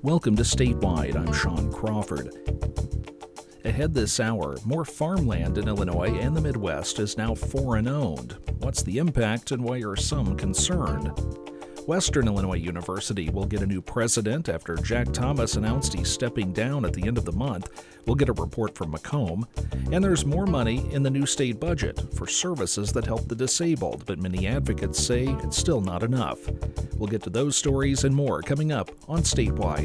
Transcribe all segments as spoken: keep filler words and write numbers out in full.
Welcome to Statewide. I'm Sean Crawford. Ahead this hour, more farmland in Illinois and the Midwest is now foreign-owned. What's the impact and why are some concerned? Western Illinois University will get a new president after Jack Thomas announced he's stepping down at the end of the month. We'll get a report from Macomb. And there's more money in the new state budget for services that help the disabled, but many advocates say it's still not enough. We'll get to those stories and more coming up on Statewide.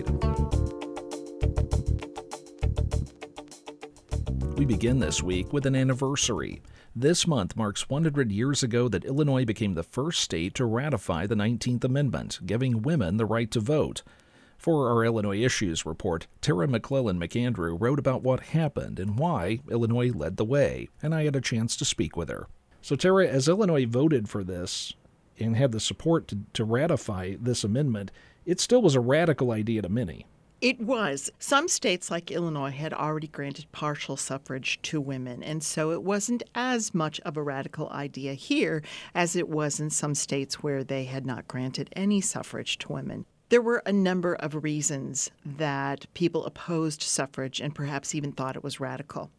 We begin this week with an anniversary. This month marks one hundred years ago that Illinois became the first state to ratify the nineteenth Amendment, giving women the right to vote. For our Illinois Issues report, Tara McClellan McAndrew wrote about what happened and why Illinois led the way, and I had a chance to speak with her. So Tara, as Illinois voted for this and had the support to, to ratify this amendment, it still was a radical idea to many. It was. Some states like Illinois had already granted partial suffrage to women, and so it wasn't as much of a radical idea here as it was in some states where they had not granted any suffrage to women. There were a number of reasons that people opposed suffrage and perhaps even thought it was radical.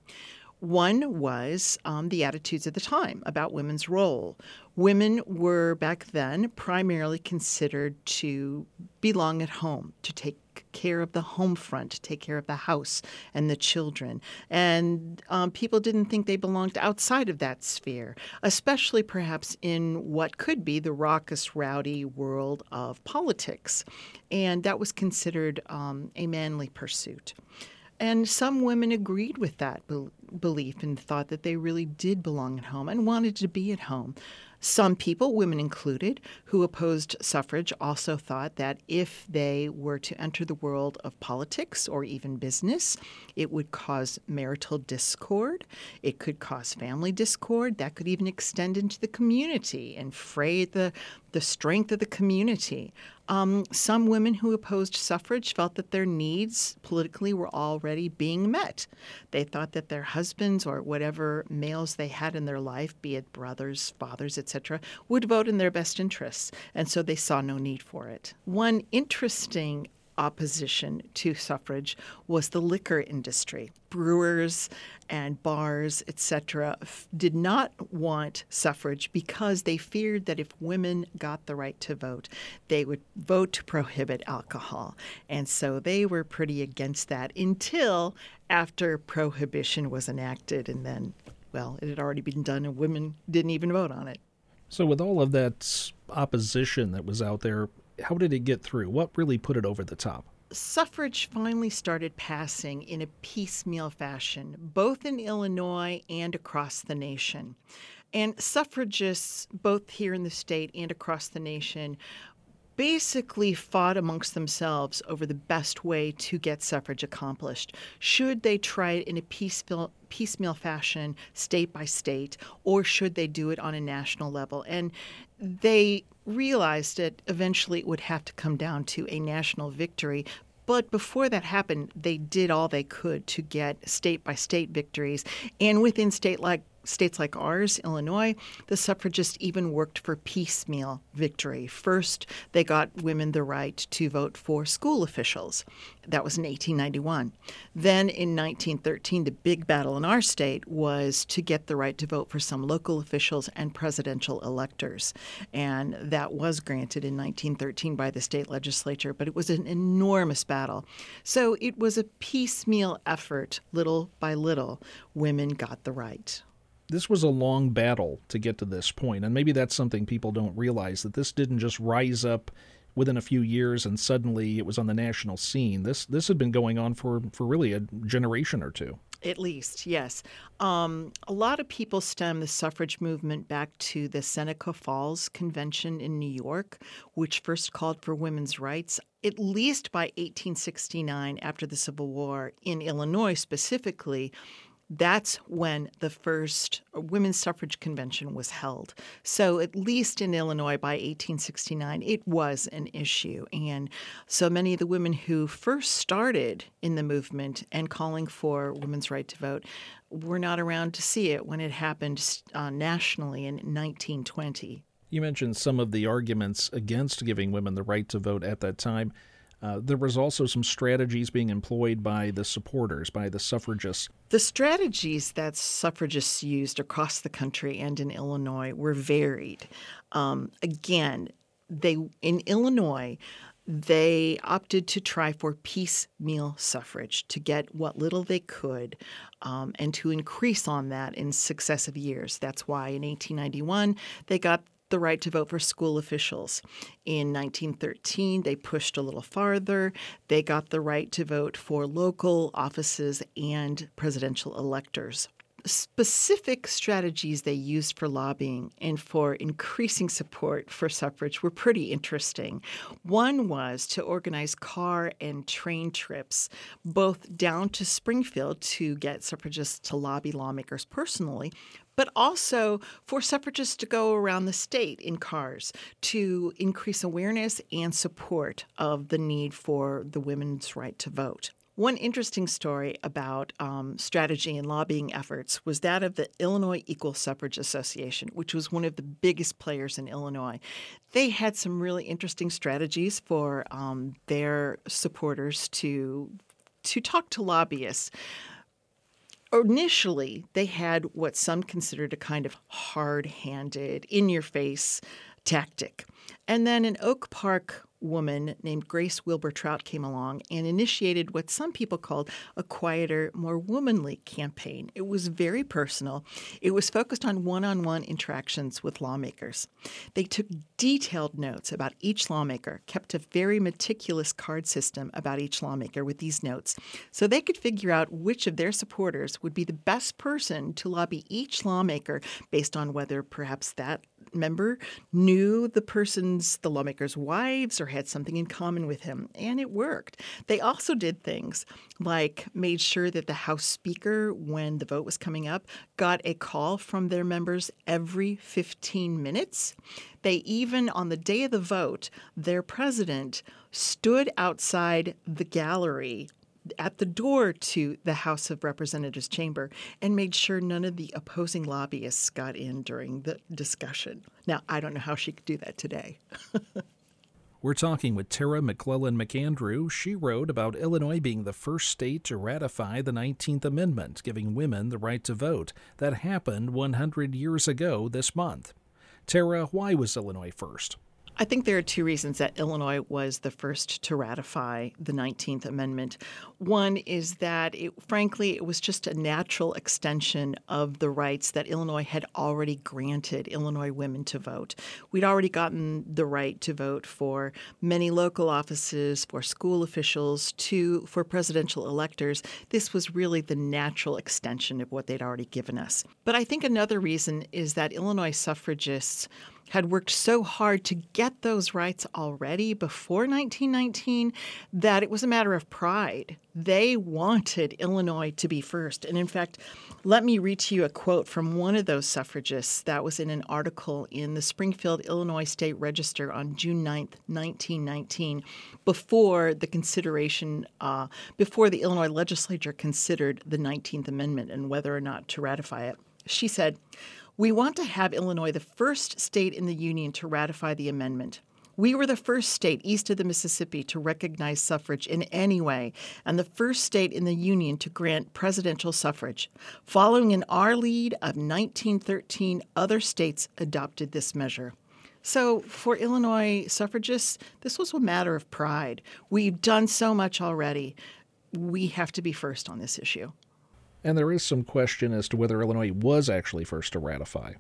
One was um, the attitudes at the time about women's role. Women were back then primarily considered to belong at home, to take care of the home front, to take care of the house and the children. And um, people didn't think they belonged outside of that sphere, especially perhaps in what could be the raucous, rowdy world of politics. And that was considered um, a manly pursuit. And some women agreed with that be- belief and thought that they really did belong at home and wanted to be at home. Some people, women included, who opposed suffrage also thought that if they were to enter the world of politics or even business, it would cause marital discord. It could cause family discord. That could even extend into the community and fray the, the strength of the community. Um, some women who opposed suffrage felt that their needs politically were already being met. They thought that their husbands or whatever males they had in their life, be it brothers, fathers, et cetera, would vote in their best interests, and so they saw no need for it. One interesting opposition to suffrage was the liquor industry. Brewers and bars, et cetera, f- did not want suffrage because they feared that if women got the right to vote, they would vote to prohibit alcohol. And so they were pretty against that until after prohibition was enacted, and then, well, it had already been done and women didn't even vote on it. So with all of that opposition that was out there, how did it get through? What really put it over the top? Suffrage finally started passing in a piecemeal fashion, both in Illinois and across the nation. And suffragists, both here in the state and across the nation, basically fought amongst themselves over the best way to get suffrage accomplished. Should they try it in a piecemeal, piecemeal fashion, state by state, or should they do it on a national level? And they realized that eventually it would have to come down to a national victory. But before that happened, they did all they could to get state-by-state victories. And within state like states like ours, Illinois, the suffragists even worked for piecemeal victory. First, they got women the right to vote for school officials. That was in eighteen ninety-one. Then in nineteen thirteen, the big battle in our state was to get the right to vote for some local officials and presidential electors. And that was granted in nineteen thirteen by the state legislature, but it was an enormous battle. So it was a piecemeal effort. Little by little, women got the right. This was a long battle to get to this point, and maybe that's something people don't realize, that this didn't just rise up within a few years and suddenly it was on the national scene. This this had been going on for, for really a generation or two. At least, yes. Um, a lot of people stem the suffrage movement back to the Seneca Falls Convention in New York, which first called for women's rights. At least by eighteen sixty-nine, after the Civil War, in Illinois specifically, that's when the first women's suffrage convention was held. So at least in Illinois by eighteen sixty-nine, it was an issue. And so many of the women who first started in the movement and calling for women's right to vote were not around to see it when it happened uh, nationally in nineteen twenty. You mentioned some of the arguments against giving women the right to vote at that time. Uh, there was also some strategies being employed by the supporters, by the suffragists. The strategies that suffragists used across the country and in Illinois were varied. Um, again, they in Illinois, they opted to try for piecemeal suffrage to get what little they could um, and to increase on that in successive years. That's why in eighteen ninety-one, they got the right to vote for school officials. In nineteen thirteen, they pushed a little farther. They got the right to vote for local offices and presidential electors. Specific strategies they used for lobbying and for increasing support for suffrage were pretty interesting. One was to organize car and train trips, both down to Springfield to get suffragists to lobby lawmakers personally, but also for suffragists to go around the state in cars to increase awareness and support of the need for the women's right to vote. One interesting story about um, strategy and lobbying efforts was that of the Illinois Equal Suffrage Association, which was one of the biggest players in Illinois. They had some really interesting strategies for um, their supporters to, to talk to lobbyists. Initially, they had what some considered a kind of hard-handed, in-your-face tactic. And then an Oak Park woman named Grace Wilbur Trout came along and initiated what some people called a quieter, more womanly campaign. It was very personal. It was focused on one-on-one interactions with lawmakers. They took detailed notes about each lawmaker, kept a very meticulous card system about each lawmaker with these notes, so they could figure out which of their supporters would be the best person to lobby each lawmaker based on whether perhaps that member knew the person's, the lawmaker's wives or had something in common with him. And it worked. They also did things like made sure that the House Speaker, when the vote was coming up, got a call from their members every fifteen minutes. They even, on the day of the vote, their president stood outside the gallery at the door to the House of Representatives chamber and made sure none of the opposing lobbyists got in during the discussion. Now, I don't know how she could do that today. We're talking with Tara McClellan McAndrew. She wrote about Illinois being the first state to ratify the nineteenth Amendment, giving women the right to vote. That happened one hundred years ago this month. Tara, why was Illinois first? I think there are two reasons that Illinois was the first to ratify the nineteenth Amendment. One is that, it, frankly, it was just a natural extension of the rights that Illinois had already granted Illinois women to vote. We'd already gotten the right to vote for many local offices, for school officials, to for presidential electors. This was really the natural extension of what they'd already given us. But I think another reason is that Illinois suffragists had worked so hard to get those rights already before nineteen nineteen that it was a matter of pride. They wanted Illinois to be first. And in fact, let me read to you a quote from one of those suffragists that was in an article in the Springfield, Illinois State Register on June ninth, nineteen nineteen, before the consideration, uh, before the Illinois legislature considered the nineteenth Amendment and whether or not to ratify it. She said, "We want to have Illinois the first state in the Union to ratify the amendment. We were the first state east of the Mississippi to recognize suffrage in any way, and the first state in the Union to grant presidential suffrage. Following in our lead of nineteen thirteen, other states adopted this measure." So for Illinois suffragists, this was a matter of pride. We've done so much already. We have to be first on this issue. And there is some question as to whether Illinois was actually first to ratify.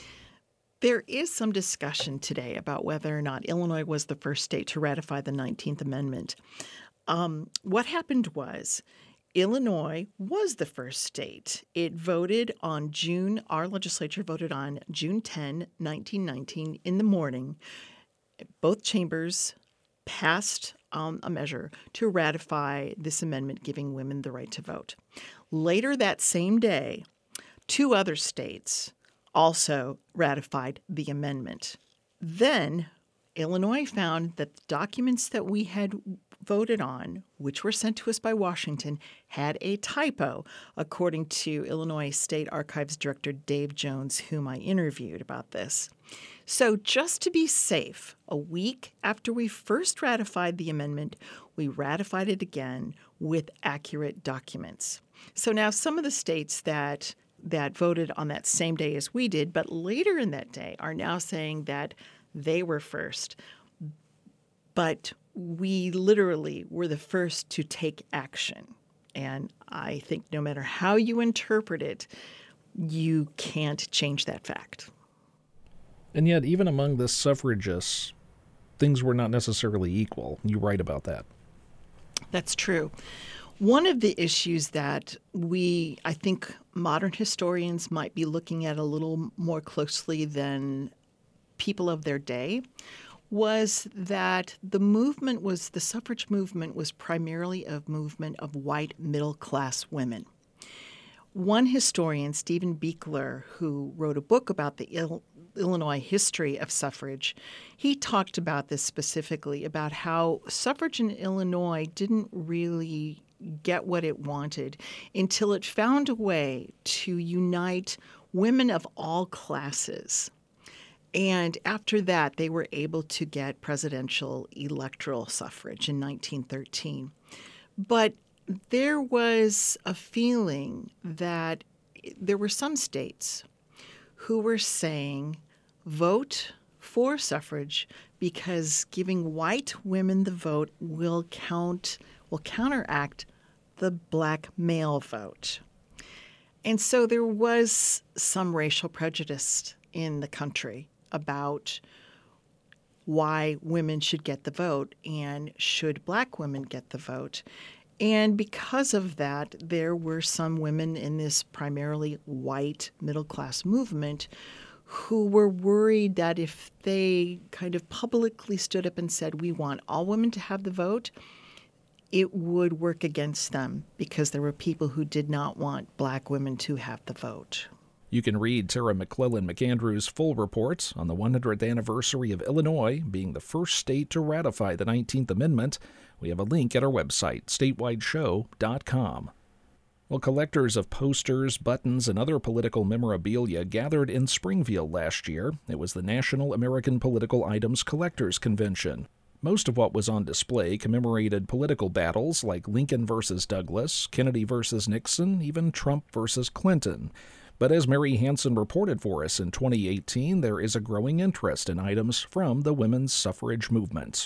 There is some discussion today about whether or not Illinois was the first state to ratify the nineteenth Amendment. Um, what happened was Illinois was the first state. It voted on June, our legislature voted on June tenth, nineteen nineteen in the morning. Both chambers passed um, a measure to ratify this amendment giving women the right to vote. Later that same day, two other states also ratified the amendment. Then Illinois found that the documents that we had voted on, which were sent to us by Washington, had a typo, according to Illinois State Archives Director Dave Jones, whom I interviewed about this. So just to be safe, a week after we first ratified the amendment, we ratified it again with accurate documents. So now some of the states that that voted on that same day as we did, but later in that day, are now saying that they were first. But we literally were the first to take action. And I think no matter how you interpret it, you can't change that fact. And yet, even among the suffragists, things were not necessarily equal. You write about that. That's true. One of the issues that we, I think, modern historians might be looking at a little more closely than people of their day was that the movement was, the suffrage movement was primarily a movement of white middle-class women. One historian, Stephen Buechler, who wrote a book about the Il- Illinois history of suffrage, he talked about this specifically, about how suffrage in Illinois didn't really get what it wanted until it found a way to unite women of all classes. And after that, they were able to get presidential electoral suffrage in nineteen thirteen. But there was a feeling that there were some states who were saying, vote for suffrage because giving white women the vote will count, will counteract the black male vote. And so there was some racial prejudice in the country about why women should get the vote and should black women get the vote. And because of that, there were some women in this primarily white middle-class movement who were worried that if they kind of publicly stood up and said, we want all women to have the vote, it would work against them because there were people who did not want black women to have the vote. You can read Tara McClellan McAndrew's full report on the one hundredth anniversary of Illinois being the first state to ratify the nineteenth Amendment. We have a link at our website, statewide show dot com. Well, collectors of posters, buttons, and other political memorabilia gathered in Springfield last year. It was the National American Political Items Collectors Convention. Most of what was on display commemorated political battles like Lincoln versus Douglas, Kennedy versus Nixon, even Trump versus Clinton. But as Mary Hansen reported for us in twenty eighteen, there is a growing interest in items from the women's suffrage movement.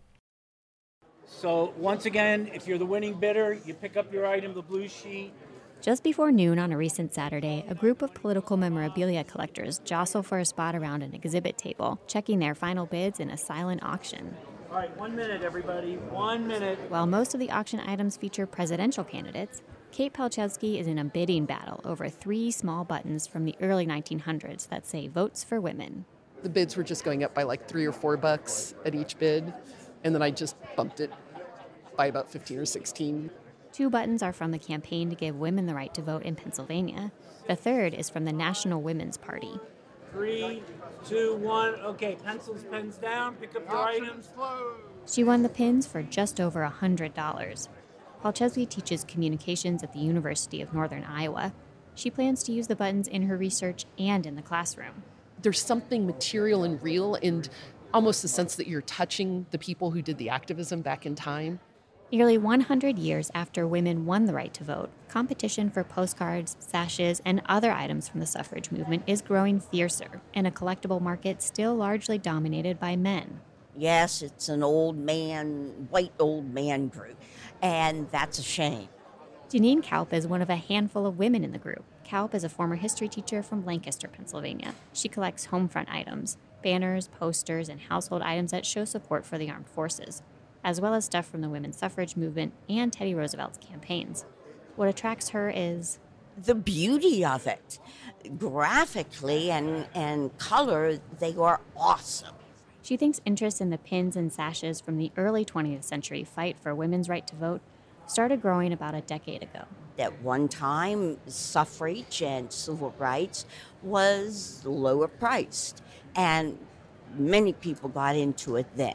So once again, if you're the winning bidder, you pick up your item, the blue sheet. Just before noon on a recent Saturday, a group of political memorabilia collectors jostle for a spot around an exhibit table, checking their final bids in a silent auction. All right, one minute, everybody. One minute. While most of the auction items feature presidential candidates, Kate Palczewski is in a bidding battle over three small buttons from the early nineteen hundreds that say Votes for Women. The bids were just going up by like three or four bucks at each bid, and then I just bumped it by about fifteen or sixteen. Two buttons are from the campaign to give women the right to vote in Pennsylvania. The third is from the National Women's Party. Three, two, one. Okay, pencils, pens down. Pick up your items. She won the pins for just over one hundred dollars. Palczewski teaches communications at the University of Northern Iowa. She plans to use the buttons in her research and in the classroom. There's something material and real, and almost the sense that you're touching the people who did the activism back in time. Nearly one hundred years after women won the right to vote, competition for postcards, sashes, and other items from the suffrage movement is growing fiercer in a collectible market still largely dominated by men. Yes, it's an old man, white old man group, and that's a shame. Janine Kaup is one of a handful of women in the group. Kaup is a former history teacher from Lancaster, Pennsylvania. She collects homefront items, banners, posters, and household items that show support for the armed forces, as well as stuff from the women's suffrage movement and Teddy Roosevelt's campaigns. What attracts her is the beauty of it. Graphically and, and color, they are awesome. She thinks interest in the pins and sashes from the early twentieth century fight for women's right to vote started growing about a decade ago. At one time, suffrage and civil rights was lower priced, and many people got into it then.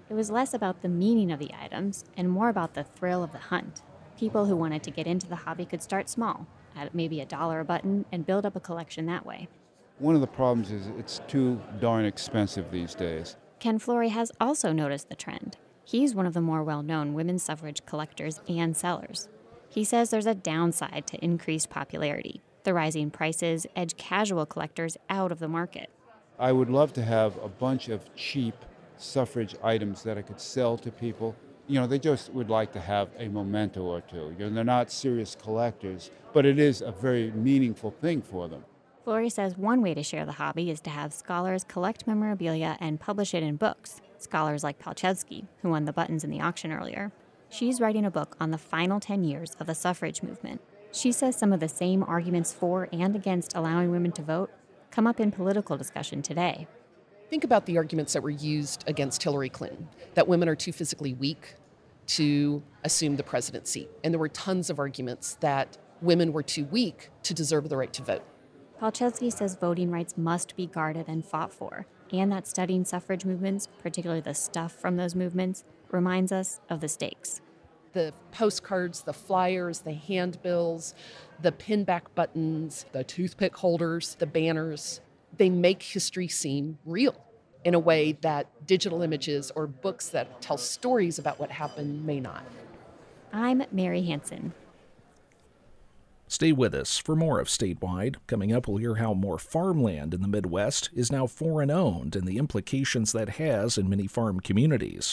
It was less about the meaning of the items and more about the thrill of the hunt. People who wanted to get into the hobby could start small, at maybe a dollar a button, and build up a collection that way. One of the problems is it's too darn expensive these days. Ken Flory has also noticed the trend. He's one of the more well-known women's suffrage collectors and sellers. He says there's a downside to increased popularity. The rising prices edge casual collectors out of the market. I would love to have a bunch of cheap suffrage items that I could sell to people. You know, they just would like to have a memento or two. You know, they're not serious collectors, but it is a very meaningful thing for them. Flory says one way to share the hobby is to have scholars collect memorabilia and publish it in books. Scholars like Palczewski, who won the buttons in the auction earlier. She's writing a book on the final ten years of the suffrage movement. She says some of the same arguments for and against allowing women to vote come up in political discussion today. Think about the arguments that were used against Hillary Clinton, that women are too physically weak to assume the presidency. And there were tons of arguments that women were too weak to deserve the right to vote. Palczewski says voting rights must be guarded and fought for, and that studying suffrage movements, particularly the stuff from those movements, reminds us of the stakes. The postcards, the flyers, the handbills, the pinback buttons, the toothpick holders, the banners, they make history seem real in a way that digital images or books that tell stories about what happened may not. I'm Mary Hansen. Stay with us for more of Statewide. Coming up, we'll hear how more farmland in the Midwest is now foreign-owned and the implications that has in many farm communities.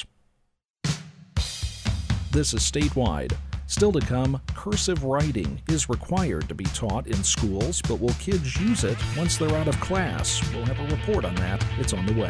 This is Statewide. Still to come, cursive writing is required to be taught in schools, but will kids use it once they're out of class? We'll have a report on that. It's on the way.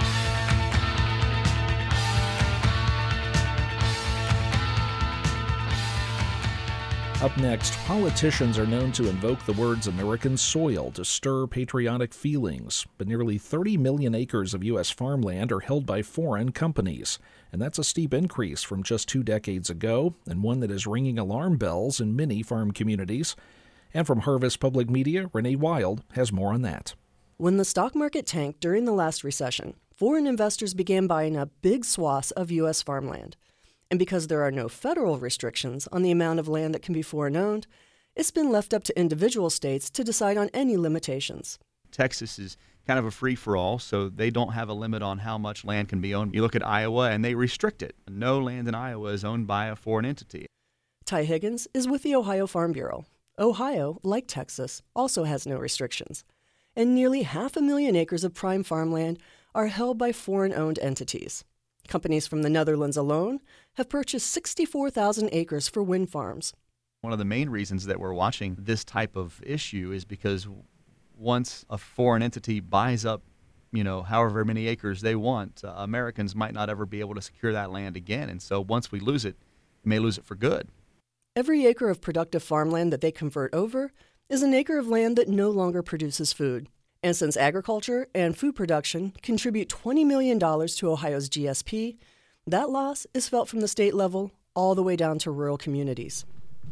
Up next, politicians are known to invoke the words American soil to stir patriotic feelings, but nearly thirty million acres of U S farmland are held by foreign companies, and that's a steep increase from just two decades ago, and one that is ringing alarm bells in many farm communities. And from Harvest Public Media, Renee Wild has more on that. When the stock market tanked during the last recession, foreign investors began buying up big swaths of U S farmland. And because there are no federal restrictions on the amount of land that can be foreign-owned, it's been left up to individual states to decide on any limitations. Texas is kind of a free-for-all, so they don't have a limit on how much land can be owned. You look at Iowa, and they restrict it. No land in Iowa is owned by a foreign entity. Ty Higgins is with the Ohio Farm Bureau. Ohio, like Texas, also has no restrictions. And nearly half a million acres of prime farmland are held by foreign-owned entities. Companies from the Netherlands alone have purchased sixty-four thousand acres for wind farms. One of the main reasons that we're watching this type of issue is because once a foreign entity buys up, you know, however many acres they want, uh, Americans might not ever be able to secure that land again. And so once we lose it, we may lose it for good. Every acre of productive farmland that they convert over is an acre of land that no longer produces food. And since agriculture and food production contribute twenty million dollars to Ohio's G S P, that loss is felt from the state level all the way down to rural communities.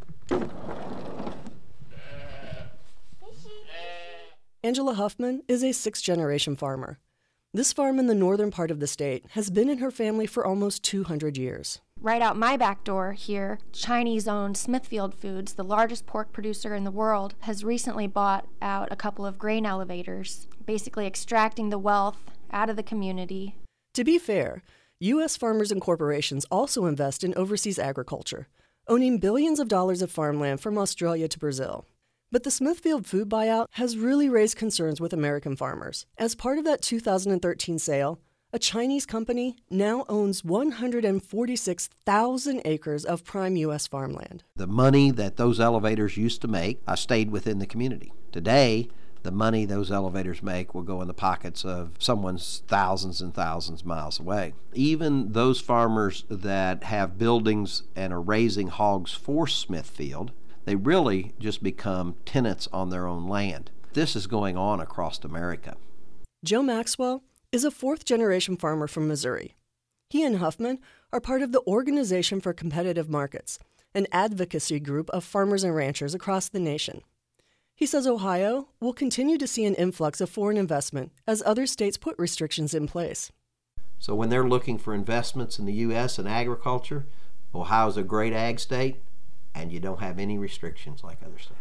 Angela Huffman is a sixth-generation farmer. This farm in the northern part of the state has been in her family for almost two hundred years. Right out my back door here, Chinese-owned Smithfield Foods, the largest pork producer in the world, has recently bought out a couple of grain elevators, basically extracting the wealth out of the community. To be fair, U S farmers and corporations also invest in overseas agriculture, owning billions of dollars of farmland from Australia to Brazil. But the Smithfield food buyout has really raised concerns with American farmers. As part of that two thousand thirteen sale, a Chinese company now owns one hundred forty-six thousand acres of prime U S farmland. The money that those elevators used to make uh, stayed within the community. Today, the money those elevators make will go in the pockets of someone's thousands and thousands of miles away. Even those farmers that have buildings and are raising hogs for Smithfield, they really just become tenants on their own land. This is going on across America. Joe Maxwell is a fourth-generation farmer from Missouri. He and Huffman are part of the Organization for Competitive Markets, an advocacy group of farmers and ranchers across the nation. He says Ohio will continue to see an influx of foreign investment as other states put restrictions in place. So when they're looking for investments in the U S and agriculture, Ohio's a great ag state, and you don't have any restrictions like other states.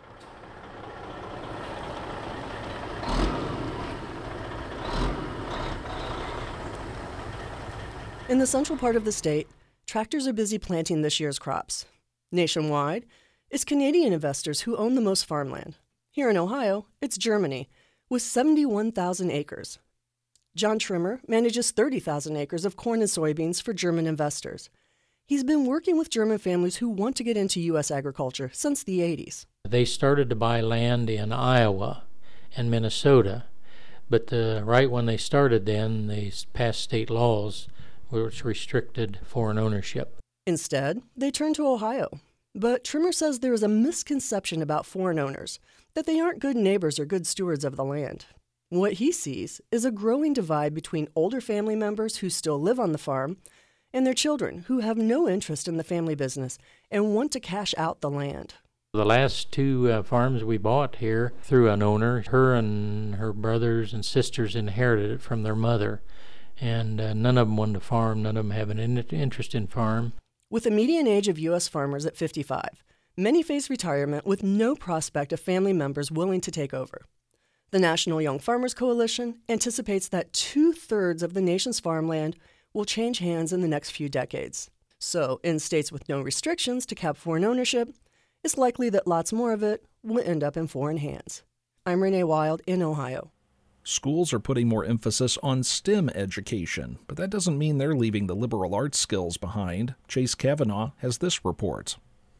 In the central part of the state, tractors are busy planting this year's crops. Nationwide, it's Canadian investors who own the most farmland. Here in Ohio, it's Germany, with seventy-one thousand acres. John Trimmer manages thirty thousand acres of corn and soybeans for German investors. He's been working with German families who want to get into U S agriculture since the eighties. They started to buy land in Iowa and Minnesota, but uh, right when they started then, they passed state laws which restricted foreign ownership. Instead, they turned to Ohio. But Trimmer says there is a misconception about foreign owners, that they aren't good neighbors or good stewards of the land. What he sees is a growing divide between older family members who still live on the farm and their children who have no interest in the family business and want to cash out the land. The last two uh, farms we bought here through an owner, her and her brothers and sisters inherited it from their mother, and uh, none of them wanted to farm, none of them have an in- interest in farm. With a median age of U S farmers at fifty-five, many face retirement with no prospect of family members willing to take over. The National Young Farmers Coalition anticipates that two-thirds of the nation's farmland will change hands in the next few decades. So, in states with no restrictions to cap foreign ownership, it's likely that lots more of it will end up in foreign hands. I'm Renee Wild in Ohio. Schools are putting more emphasis on STEM education, but that doesn't mean they're leaving the liberal arts skills behind. Chase Kavanaugh has this report.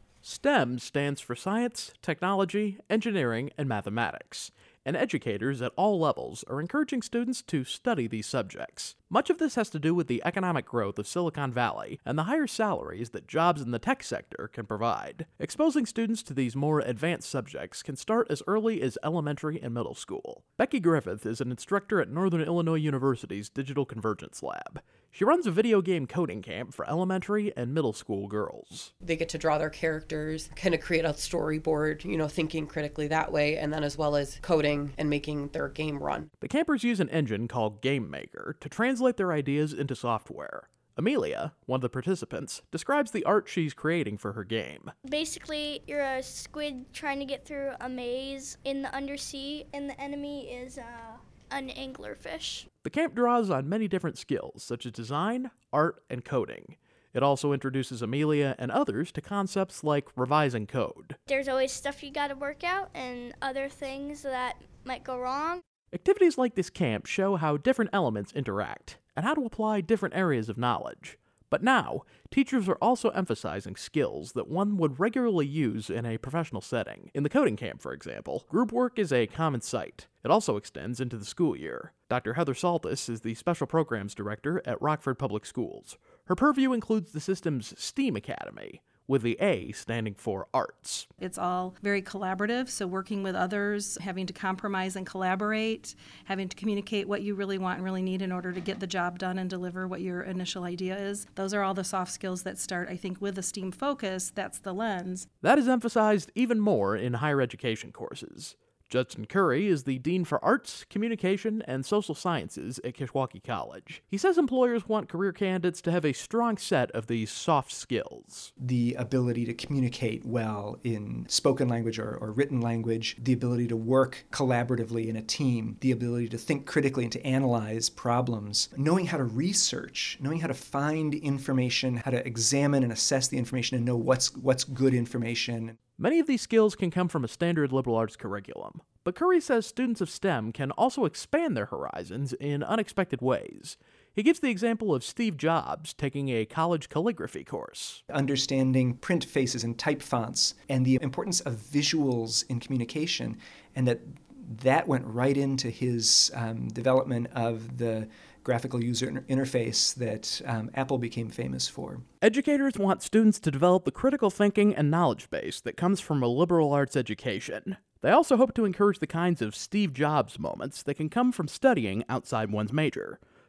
STEM stands for science, technology, engineering, and mathematics, and educators at all levels are encouraging students to study these subjects. Much of this has to do with the economic growth of Silicon Valley and the higher salaries that jobs in the tech sector can provide. Exposing students to these more advanced subjects can start as early as elementary and middle school. Becky Griffith is an instructor at Northern Illinois University's Digital Convergence Lab. She runs a video game coding camp for elementary and middle school girls. They get to draw their characters, kind of create a storyboard, you know, thinking critically that way, and then as well as coding and making their game run. The campers use an engine called Game Maker to translate their ideas into software. Amelia, one of the participants, describes the art she's creating for her game. Basically, you're a squid trying to get through a maze in the undersea, and the enemy is uh, an anglerfish. The camp draws on many different skills, such as design, art, and coding. It also introduces Amelia and others to concepts like revising code. There's always stuff you gotta work out and other things that might go wrong. Activities like this camp show how different elements interact and how to apply different areas of knowledge. But now, teachers are also emphasizing skills that one would regularly use in a professional setting. In the coding camp, for example, group work is a common sight. It also extends into the school year. Doctor Heather Saltis is the Special Programs Director at Rockford Public Schools. Her purview includes the system's STEAM Academy, with the A standing for arts. It's all very collaborative, so working with others, having to compromise and collaborate, having to communicate what you really want and really need in order to get the job done and deliver what your initial idea is. Those are all the soft skills that start, I think, with a STEAM focus. That's the lens. That is emphasized even more in higher education courses. Judson Curry is the Dean for Arts, Communication, and Social Sciences at Kishwaukee College. He says employers want career candidates to have a strong set of these soft skills. The ability to communicate well in spoken language or, or written language, the ability to work collaboratively in a team, the ability to think critically and to analyze problems, knowing how to research, knowing how to find information, how to examine and assess the information and know what's what's good information. Many of these skills can come from a standard liberal arts curriculum, but Curry says students of STEM can also expand their horizons in unexpected ways. He gives the example of Steve Jobs taking a college calligraphy course. Understanding print faces and type fonts and the importance of visuals in communication, and that that went right into his um, development of the graphical user interface that um, Apple became famous for. Educators want students to develop the critical thinking and knowledge base that comes from a liberal arts education. They also hope to encourage the kinds of Steve Jobs moments that can come from studying outside one's major.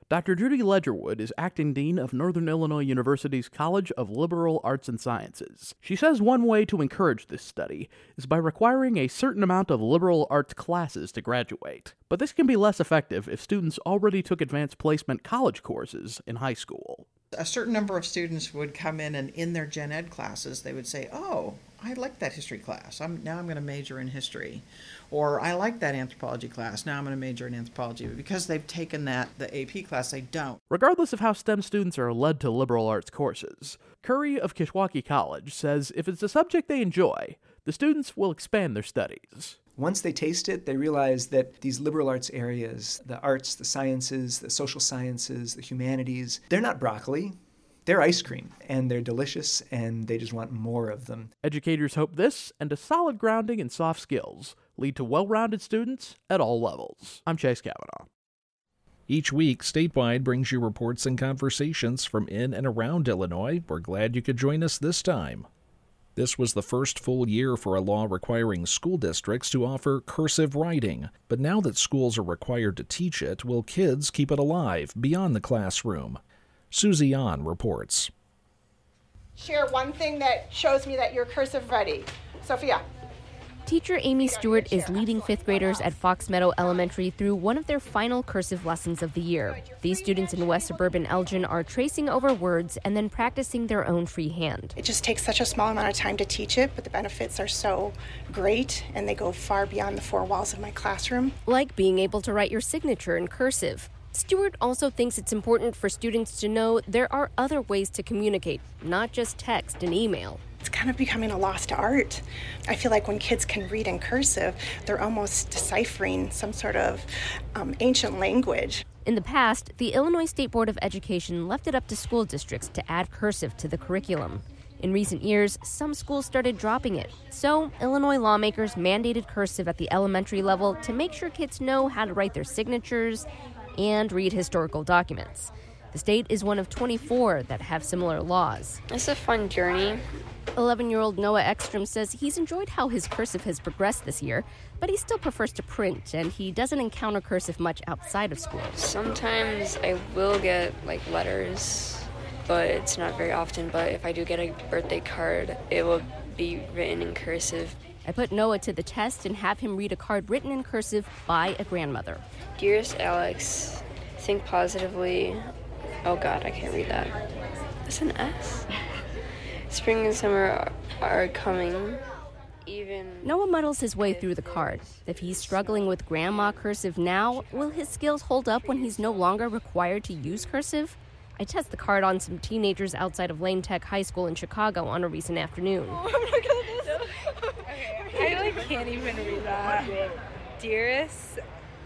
Doctor Judy Ledgerwood is acting dean of Northern Illinois University's College of Liberal Arts and Sciences. She says one way to encourage this study is by requiring a certain amount of liberal arts classes to graduate. But this can be less effective if students already took advanced placement college courses in high school. A certain number of students would come in, and in their gen ed classes, they would say, oh, I like that history class. I'm, now I'm going to major in history. Or I like that anthropology class. Now I'm going to major in anthropology. But because they've taken that, the A P class, they don't. Regardless of how STEM students are led to liberal arts courses, Curry of Kishwaukee College says if it's a subject they enjoy, the students will expand their studies. Once they taste it, they realize that these liberal arts areas, the arts, the sciences, the social sciences, the humanities, they're not broccoli. They're ice cream, and they're delicious, and they just want more of them. Educators hope this and a solid grounding in soft skills lead to well-rounded students at all levels. I'm Chase Kavanaugh. Each week, Statewide brings you reports and conversations from in and around Illinois. We're glad you could join us this time. This was the first full year for a law requiring school districts to offer cursive writing. But now that schools are required to teach it, will kids keep it alive beyond the classroom? Susie Ahn reports. Share one thing that shows me that you're cursive ready. Sophia. Teacher Amy Stewart is leading fifth graders at Fox Meadow Elementary through one of their final cursive lessons of the year. These students in West Suburban Elgin are tracing over words and then practicing their own freehand. It just takes such a small amount of time to teach it, but the benefits are so great, and they go far beyond the four walls of my classroom. Like being able to write your signature in cursive. Stewart also thinks it's important for students to know there are other ways to communicate, not just text and email. It's kind of becoming a lost art. I feel like when kids can read in cursive, they're almost deciphering some sort of um, ancient language. In the past, the Illinois State Board of Education left it up to school districts to add cursive to the curriculum. In recent years, some schools started dropping it. So, Illinois lawmakers mandated cursive at the elementary level to make sure kids know how to write their signatures and read historical documents. The state is one of twenty-four that have similar laws. It's a fun journey. eleven-year-old Noah Ekstrom says he's enjoyed how his cursive has progressed this year, but he still prefers to print, and he doesn't encounter cursive much outside of school. Sometimes I will get, like, letters, but it's not very often. But if I do get a birthday card, it will be written in cursive. I put Noah to the test and have him read a card written in cursive by a grandmother. Dearest Alex, think positively. Oh God, I can't read that. That's an S. Spring and summer are coming. Even Noah muddles his way through the card. If he's struggling with grandma cursive now, will his skills hold up when he's no longer required to use cursive? I test the card on some teenagers outside of Lane Tech High School in Chicago on a recent afternoon. Oh my goodness. Okay, I like can't even read that. Dearest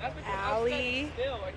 Allie.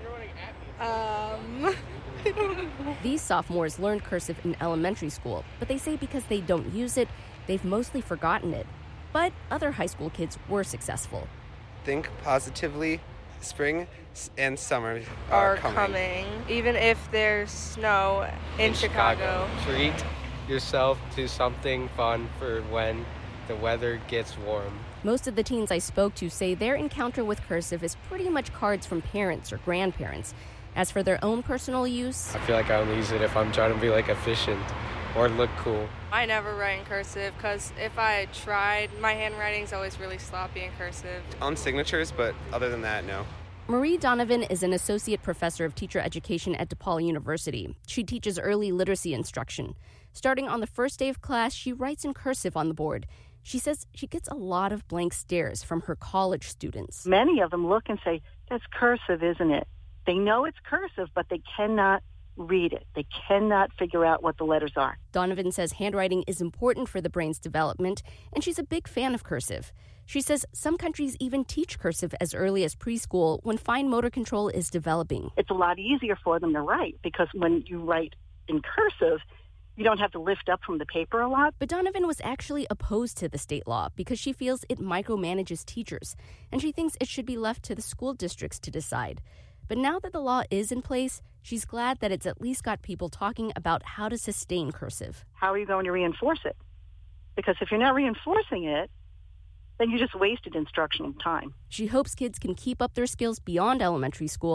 Um These sophomores learned cursive in elementary school, but they say because they don't use it, they've mostly forgotten it. But other high school kids were successful. Think positively. Spring and summer are, are coming. coming. Even if there's snow in, in Chicago. Chicago. Treat yourself to something fun for when the weather gets warm. Most of the teens I spoke to say their encounter with cursive is pretty much cards from parents or grandparents. As for their own personal use, I feel like I only use it if I'm trying to be like efficient or look cool. I never write in cursive because if I tried, my handwriting's always really sloppy in cursive. On signatures, but other than that, no. Marie Donovan is an associate professor of teacher education at DePaul University. She teaches early literacy instruction. Starting on the first day of class, she writes in cursive on the board. She says she gets a lot of blank stares from her college students. Many of them look and say, that's cursive, isn't it? They know it's cursive, but they cannot read it. They cannot figure out what the letters are. Donovan says handwriting is important for the brain's development, and she's a big fan of cursive. She says some countries even teach cursive as early as preschool when fine motor control is developing. It's a lot easier for them to write because when you write in cursive, you don't have to lift up from the paper a lot. But Donovan was actually opposed to the state law because she feels it micromanages teachers, and she thinks it should be left to the school districts to decide. But now that the law is in place, she's glad that it's at least got people talking about how to sustain cursive. How are you going to reinforce it? Because if you're not reinforcing it, then you just wasted instructional time. She hopes kids can keep up their skills beyond elementary school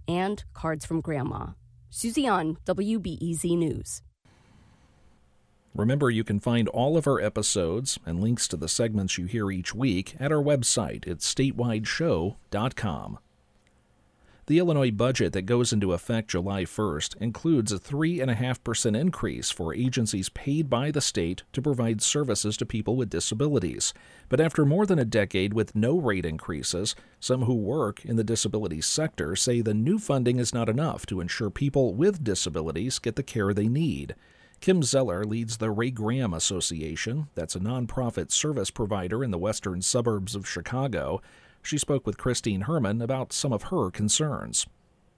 and cards from Grandma. Susie An, W B E Z News. Remember, you can find all of our episodes and links to the segments you hear each week at our website at statewide show dot com. The Illinois budget that goes into effect July first includes a three point five percent increase for agencies paid by the state to provide services to people with disabilities. But after more than a decade with no rate increases, some who work in the disability sector say the new funding is not enough to ensure people with disabilities get the care they need. Kim Zeller leads the Ray Graham Association. That's a nonprofit service provider in the western suburbs of Chicago. She spoke with Christine Herman about some of her concerns.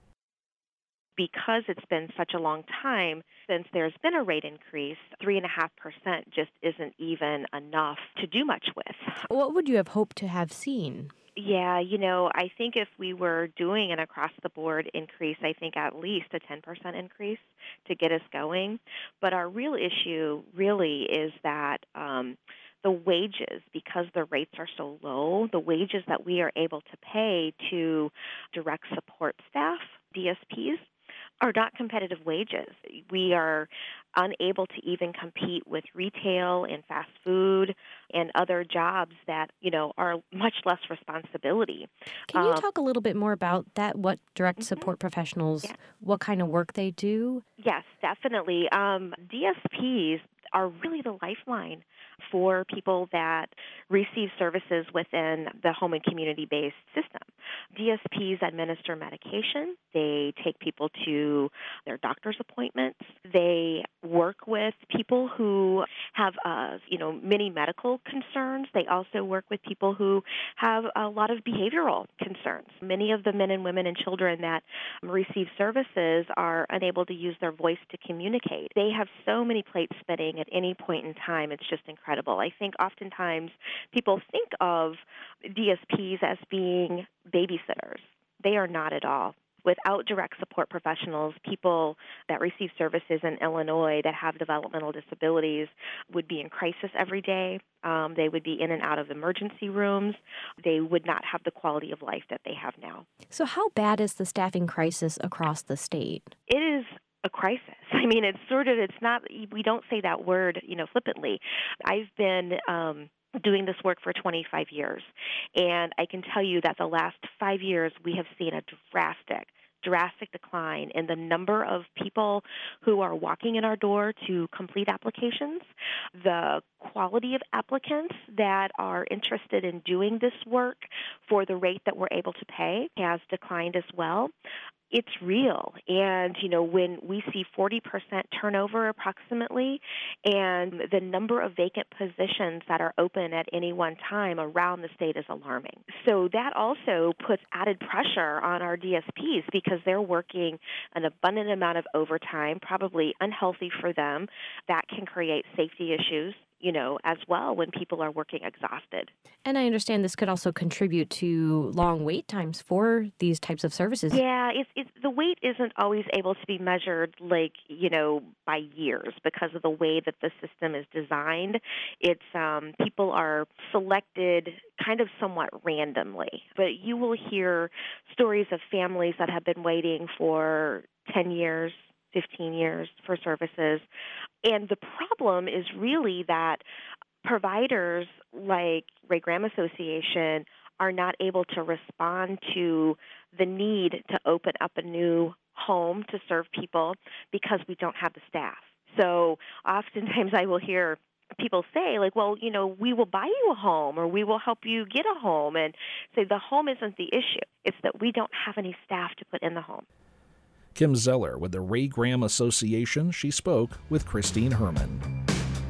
Because it's been such a long time since there's been a rate increase, three point five percent just isn't even enough to do much with. What would you have hoped to have seen? Yeah, you know, I think if we were doing an across-the-board increase, I think at least a ten percent increase to get us going. But our real issue really is that um, the wages, because the rates are so low, the wages that we are able to pay to direct support staff, D S Ps, are not competitive wages. We are unable to even compete with retail and fast food and other jobs that, you know, are much less responsibility. Can you Um, talk a little bit more about that? What direct support professionals, Yeah. what kind of work they do? Yes, definitely. Um, D S Ps are really the lifeline for people that receive services within the home and community-based system. D S Ps administer medication. They take people to their doctor's appointments. They work with people who have, uh, you know, many medical concerns. They also work with people who have a lot of behavioral concerns. Many of the men and women and children that receive services are unable to use their voice to communicate. They have so many plates spinning at any point in time. It's just incredible. I think oftentimes people think of D S Ps as being babysitters. They are not at all. Without direct support professionals, people that receive services in Illinois that have developmental disabilities would be in crisis every day. Um, they would be in and out of emergency rooms. They would not have the quality of life that they have now. So how bad is the staffing crisis across the state? It is a crisis. I mean, it's sort of, it's not, we don't say that word, you know, flippantly. I've been um, doing this work for twenty-five years, and I can tell you that the last five years we have seen a drastic, drastic decline in the number of people who are walking in our door to complete applications. The quality of applicants that are interested in doing this work for the rate that we're able to pay has declined as well. It's real. And, you know, when we see forty percent turnover approximately, and the number of vacant positions that are open at any one time around the state is alarming. So that also puts added pressure on our D S Ps because they're working an abundant amount of overtime, probably unhealthy for them. That can create safety issues, you know, as well when people are working exhausted. And I understand this could also contribute to long wait times for these types of services. Yeah, it's, it's, the wait isn't always able to be measured like, you know, by years because of the way that the system is designed. It's um, people are selected kind of somewhat randomly. But you will hear stories of families that have been waiting for ten years, fifteen years for services. And the problem is really that providers like Ray Graham Association are not able to respond to the need to open up a new home to serve people because we don't have the staff. So oftentimes I will hear people say, like, well, you know, we will buy you a home or we will help you get a home, and say the home isn't the issue. It's that we don't have any staff to put in the home. Kim Zeller with the Ray Graham Association. She spoke with Christine Herman.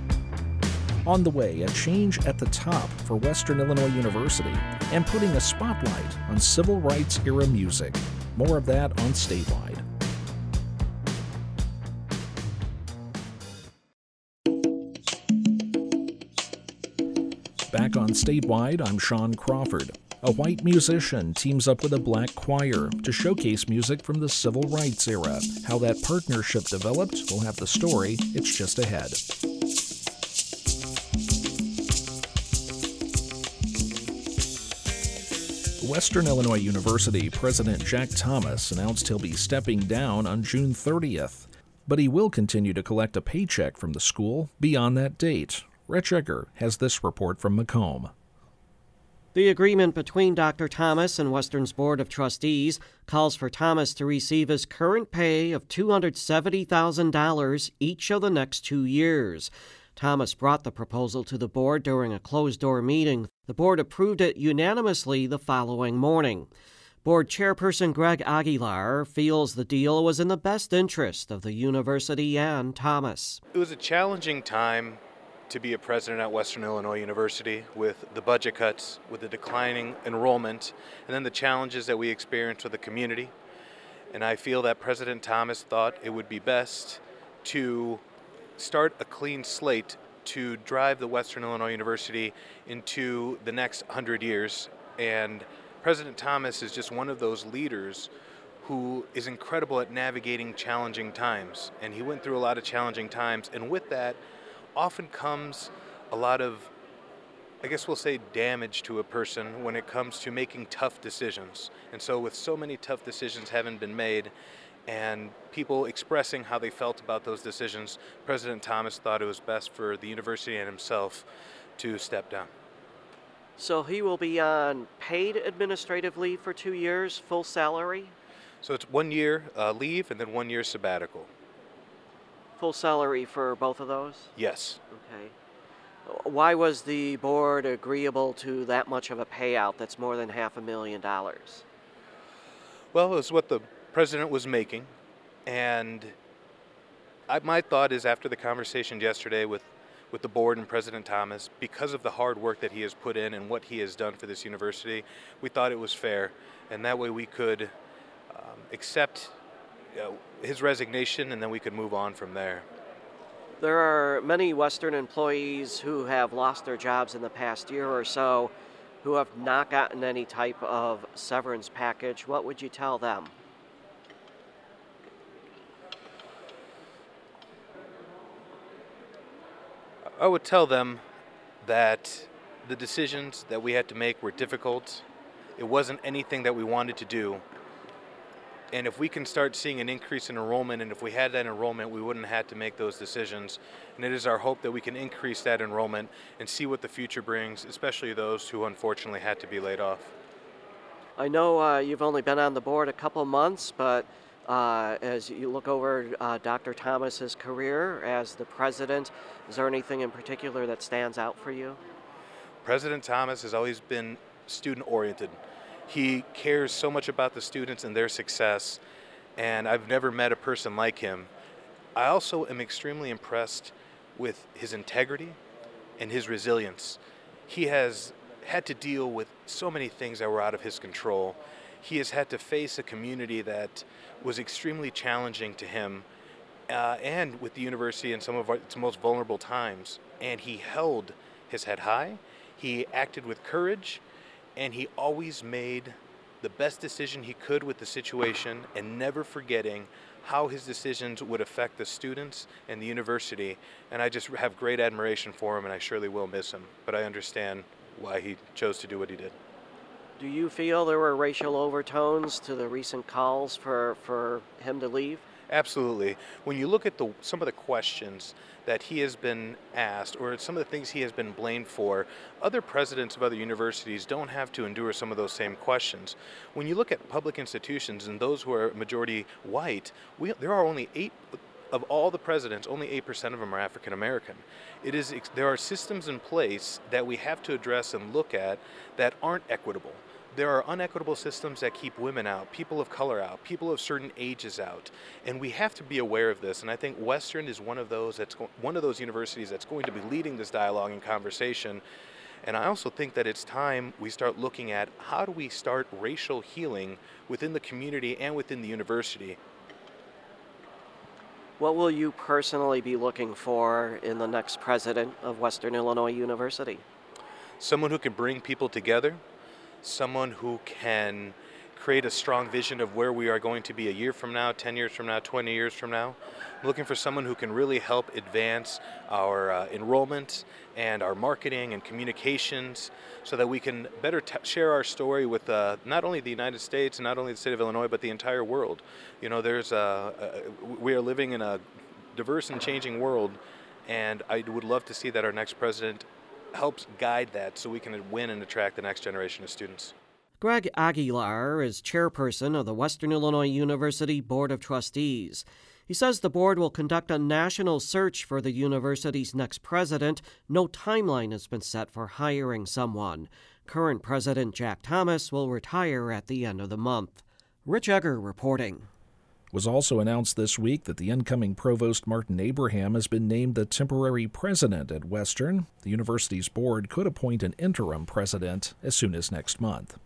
On the way, a change at the top for Western Illinois University and putting a spotlight on civil rights era music. More of that on Statewide. Back on Statewide, I'm Sean Crawford. A white musician teams up with a black choir to showcase music from the civil rights era. How that partnership developed, we'll have the story. It's just ahead. Western Illinois University President Jack Thomas announced he'll be stepping down on June thirtieth, but he will continue to collect a paycheck from the school beyond that date. Rich Egger has this report from Macomb. The agreement between Doctor Thomas and Western's Board of Trustees calls for Thomas to receive his current pay of two hundred seventy thousand dollars each of the next two years. Thomas brought the proposal to the board during a closed-door meeting. The board approved it unanimously the following morning. Board Chairperson Greg Aguilar feels the deal was in the best interest of the university and Thomas. It was a challenging time to be a president at Western Illinois University with the budget cuts, with the declining enrollment, and then the challenges that we experienced with the community. And I feel that President Thomas thought it would be best to start a clean slate to drive the Western Illinois University into the next hundred years. And President Thomas is just one of those leaders who is incredible at navigating challenging times. And he went through a lot of challenging times, and with that often comes a lot of, I guess we'll say, damage to a person when it comes to making tough decisions. And so with so many tough decisions having been made and people expressing how they felt about those decisions, President Thomas thought it was best for the university and himself to step down. So he will be on paid administrative leave for two years, full salary? So it's one year uh, leave and then one year sabbatical. Full salary for both of those? Yes. Okay. Why was the board agreeable to that much of a payout that's more than half a million dollars? Well, it was what the president was making, and I, my thought is after the conversation yesterday with, with the board and President Thomas, because of the hard work that he has put in and what he has done for this university, we thought it was fair, and that way we could um, accept you know, his resignation, and then we could move on from there. There are many Western employees who have lost their jobs in the past year or so who have not gotten any type of severance package. What would you tell them? I would tell them that the decisions that we had to make were difficult. It wasn't anything that we wanted to do. And if we can start seeing an increase in enrollment, and if we had that enrollment, we wouldn't have to make those decisions. And it is our hope that we can increase that enrollment and see what the future brings, especially those who unfortunately had to be laid off. I know uh, you've only been on the board a couple months, but uh, as you look over uh, Doctor Thomas's career as the president, is there anything in particular that stands out for you? President Thomas has always been student-oriented. He cares so much about the students and their success, and I've never met a person like him. I also am extremely impressed with his integrity and his resilience. He has had to deal with so many things that were out of his control. He has had to face a community that was extremely challenging to him, uh, and with the university in some of its most vulnerable times. And he held his head high, he acted with courage, and he always made the best decision he could with the situation, and never forgetting how his decisions would affect the students and the university. And I just have great admiration for him, and I surely will miss him. But I understand why he chose to do what he did. Do you feel there were racial overtones to the recent calls for, for him to leave? Absolutely. When you look at the, some of the questions that he has been asked, or some of the things he has been blamed for, other presidents of other universities don't have to endure some of those same questions. When you look at public institutions and those who are majority white, we, there are only eight, of all the presidents, only eight percent of them are African American. It is, there are systems in place that we have to address and look at that aren't equitable. There are unequitable systems that keep women out, people of color out, people of certain ages out, and we have to be aware of this. And I think Western is one of those that's go- one of those universities that's going to be leading this dialogue and conversation. And I also think that it's time we start looking at how do we start racial healing within the community and within the university. What will you personally be looking for in the next president of Western Illinois University? Someone who can bring people together, someone who can create a strong vision of where we are going to be a year from now, ten years from now, twenty years from now. I'm looking for someone who can really help advance our uh, enrollment and our marketing and communications so that we can better t- share our story with uh, not only the United States and not only the state of Illinois, but the entire world. You know, there's uh, uh, we are living in a diverse and changing world, and I would love to see that our next president helps guide that so we can win and attract the next generation of students. Greg Aguilar is chairperson of the Western Illinois University Board of Trustees. He says the board will conduct a national search for the university's next president. No timeline has been set for hiring someone. Current President Jack Thomas will retire at the end of the month. Rich Egger reporting. It was also announced this week that the incoming provost Martin Abraham has been named the temporary president at Western. The university's board could appoint an interim president as soon as next month.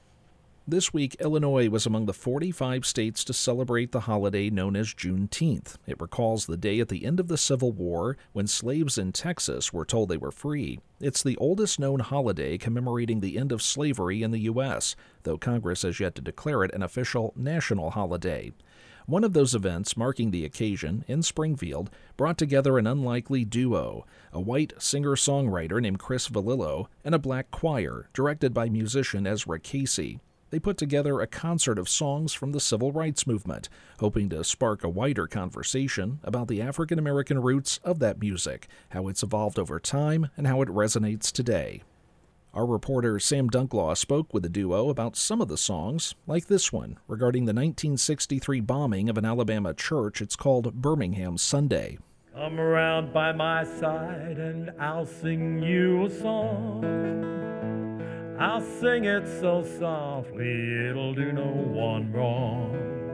This week, Illinois was among the forty-five states to celebrate the holiday known as Juneteenth. It recalls the day at the end of the Civil War when slaves in Texas were told they were free. It's the oldest known holiday commemorating the end of slavery in the U S, though Congress has yet to declare it an official national holiday. One of those events marking the occasion, in Springfield, brought together an unlikely duo, a white singer-songwriter named Chris Valillo and a black choir directed by musician Ezra Casey. They put together a concert of songs from the civil rights movement, hoping to spark a wider conversation about the African-American roots of that music, how it's evolved over time, and how it resonates today. Our reporter Sam Dunklaw spoke with the duo about some of the songs, like this one, regarding the nineteen sixty-three bombing of an Alabama church. It's called Birmingham Sunday. Come around by my side and I'll sing you a song. I'll sing it so softly it'll do no one wrong.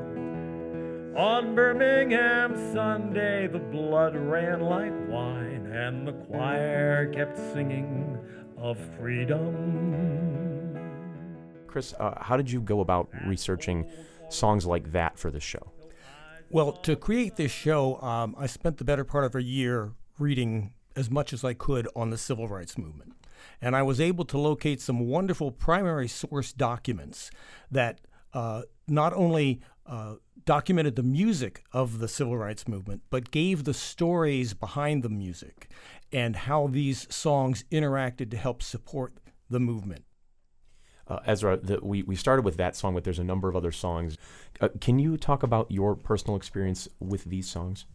On Birmingham Sunday the blood ran like wine and the choir kept singing of freedom. Chris, uh, how did you go about researching songs like that for this show? Well, to create this show, um, I spent the better part of a year reading as much as I could on the civil rights movement. And I was able to locate some wonderful primary source documents that uh, not only uh, documented the music of the civil rights movement, but gave the stories behind the music and how these songs interacted to help support the movement. Uh, Ezra, the, we, we started with that song, but there's a number of other songs. Uh, can you talk about your personal experience with these songs?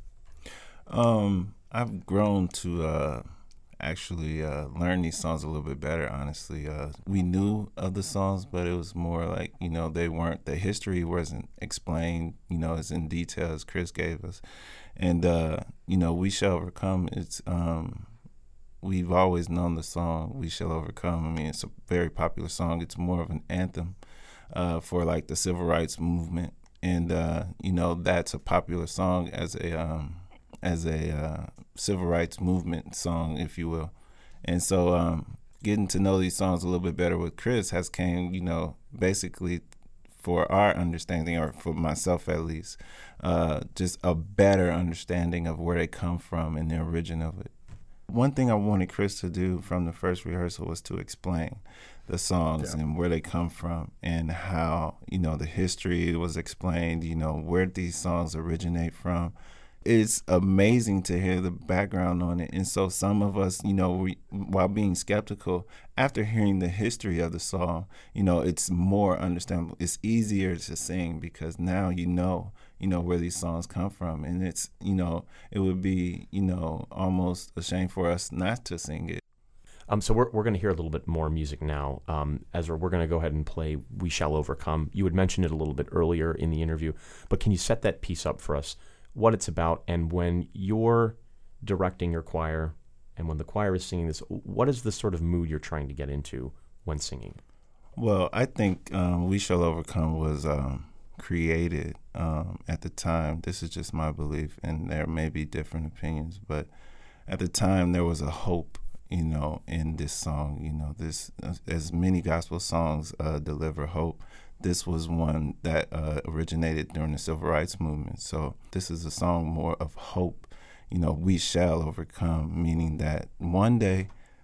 Um, I've grown to uh, actually uh, learn these songs a little bit better, honestly. Uh, we knew of the songs, but it was more like, you know, they weren't, the history wasn't explained, you know, as in detail as Chris gave us. And, uh, you know, We Shall Overcome, it's, um, we've always known the song, We Shall Overcome. I mean, it's a very popular song. It's more of an anthem uh, for, like, the civil rights movement. And, uh, you know, that's a popular song as a, um, as a uh, civil rights movement song, if you will. And so um, getting to know these songs a little bit better with Chris has came, you know, basically for our understanding, or for myself at least, uh, just a better understanding of where they come from and the origin of it. One thing I wanted Chris to do from the first rehearsal was to explain the songs yeah. and where they come from and how, you know, the history was explained, you know, where these songs originate from. It's amazing to hear the background on it. And so some of us, you know, we, while being skeptical, after hearing the history of the song, you know, it's more understandable. It's easier to sing because now you know, you know, where these songs come from. And it's, you know, it would be, you know, almost a shame for us not to sing it. Um, so we're we're going to hear a little bit more music now. Um, Ezra, we're going to go ahead and play We Shall Overcome. You had mentioned it a little bit earlier in the interview, but can you set that piece up for us? What it's about, and when you're directing your choir and when the choir is singing this, what is the sort of mood you're trying to get into when singing? Well, I think um, We Shall Overcome was um, created um, at the time. This is just my belief, and there may be different opinions, but at the time there was a hope, you know, in this song. You know, this, as many gospel songs uh, deliver hope, this was one that uh, originated during the civil rights movement. So this is a song more of hope. You know, we shall overcome, meaning that one day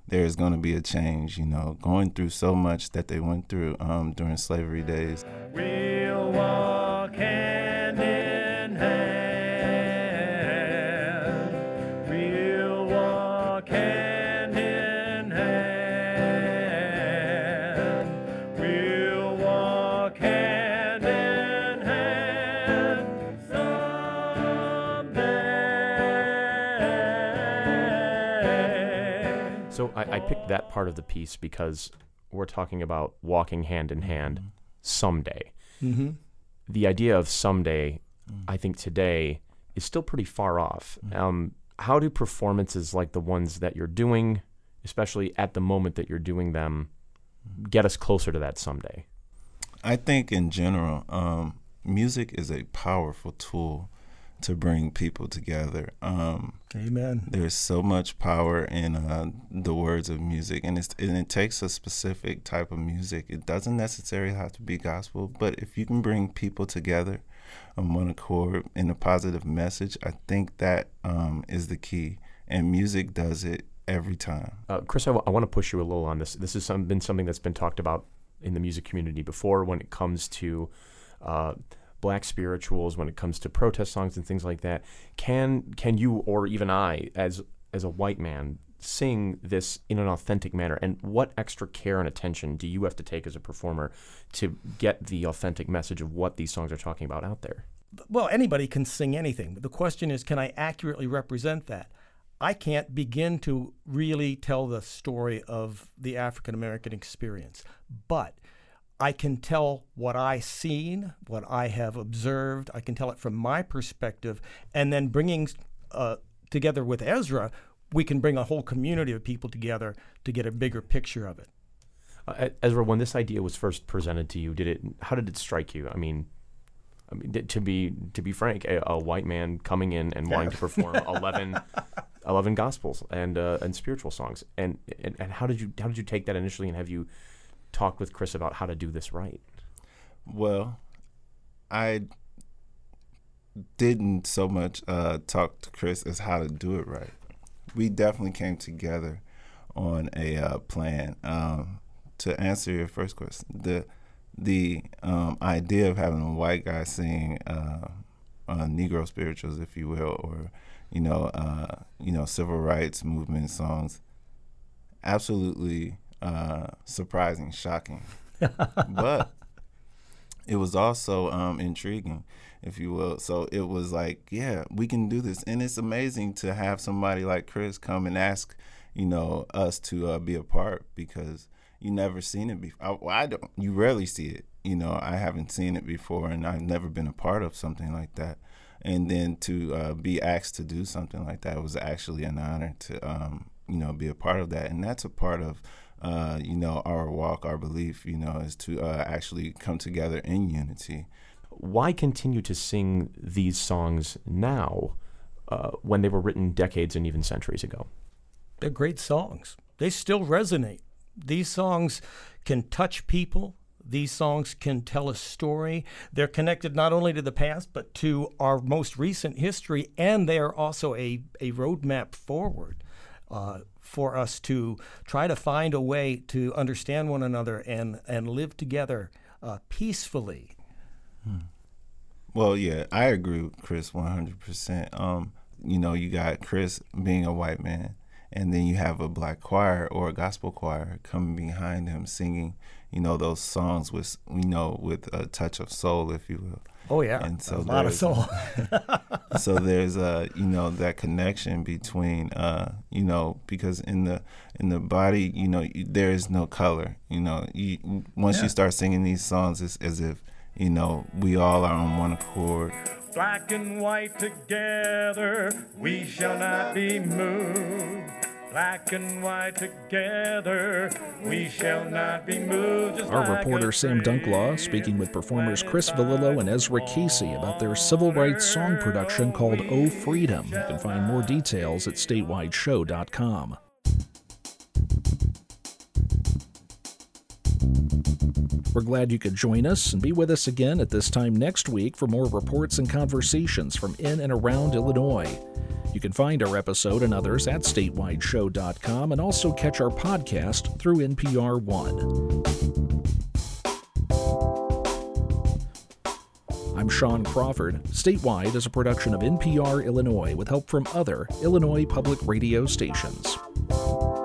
there's going to be a change, you know, going through so much that they went through um, during slavery days. We'll walk hand in hand. We'll walk hand in hand. We'll walk hand in hand someday. So I, I picked that part of the piece because we're talking about walking hand in hand mm-hmm. someday. Mm-hmm. The idea of someday, mm-hmm. I think today, is still pretty far off. Mm-hmm. Um, how do performances like the ones that you're doing, especially at the moment that you're doing them, get us closer to that someday? I think in general, um, music is a powerful tool to bring people together. Um, Amen. There's so much power in uh, the words of music, and, it's, and it takes a specific type of music. It doesn't necessarily have to be gospel, but if you can bring people together on one accord in a positive message, I think that um, is the key, and music does it every time. Uh, Chris, I, w- I want to push you a little on this. This has some, been something that's been talked about in the music community before when it comes to uh, Black spirituals, when it comes to protest songs and things like that. Can can you or even I, as as a white man, sing this in an authentic manner? And what extra care and attention do you have to take as a performer to get the authentic message of what these songs are talking about out there? Well, anybody can sing anything, but the question is, can I accurately represent that? I can't begin to really tell the story of the African American experience, but I can tell what I've seen, what I have observed. I can tell it from my perspective, and then bringing uh, together with Ezra, we can bring a whole community of people together to get a bigger picture of it. Uh, Ezra, when this idea was first presented to you, did it? How did it strike you? I mean, I mean, to be to be frank, a, a white man coming in and wanting to perform eleven, eleven gospels and uh, and spiritual songs, and, and and how did you how did you take that initially, and have you talked with Chris about how to do this right? Well, I didn't so much uh, talk to Chris as how to do it right. We definitely came together on a uh, plan. Um, to answer your first question, the the um, idea of having a white guy sing uh, uh, Negro spirituals, if you will, or you know, uh, you know, civil rights movement songs, absolutely uh, surprising, shocking, but it was also um, intriguing, if you will. So it was like, yeah, we can do this, and it's amazing to have somebody like Chris come and ask, you know, us to uh, be a part, because you never seen it before. I, well, I don't. You rarely see it. You know, I haven't seen it before, and I've never been a part of something like that. And then to uh, be asked to do something like that was actually an honor to, um, you know, be a part of that. And that's a part of, uh, you know, our walk, our belief, you know, is to uh, actually come together in unity. Why continue to sing these songs now uh, when they were written decades and even centuries ago? They're great songs. They still resonate. These songs can touch people. These songs can tell a story. They're connected not only to the past, but to our most recent history, and they are also a, a roadmap forward uh, for us to try to find a way to understand one another and, and live together uh, peacefully. Hmm. Well, yeah, I agree with Chris one hundred percent. Um, you know, you got Chris being a white man, and then you have a black choir or a gospel choir coming behind him singing, you know, those songs with, you know, with a touch of soul, if you will. Oh, yeah, and so a lot of soul. So there's, uh, you know, that connection between, uh, you know, because in the in the body, you know, you, there is no color. You know, you, once yeah. you start singing these songs, it's as if, you know, we all are on one accord. Black and white together, we shall not be moved. Black and white together, we shall not be moved. Our like reporter Sam Dunklaw speaking with performers Chris Valillo and Ezra Casey about their civil rights song production called Oh Freedom. You can find more details at statewide show dot com. We're glad you could join us and be with us again at this time next week for more reports and conversations from in and around Illinois. You can find our episode and others at statewide show dot com and also catch our podcast through N P R One. I'm Sean Crawford. Statewide is a production of N P R Illinois with help from other Illinois public radio stations.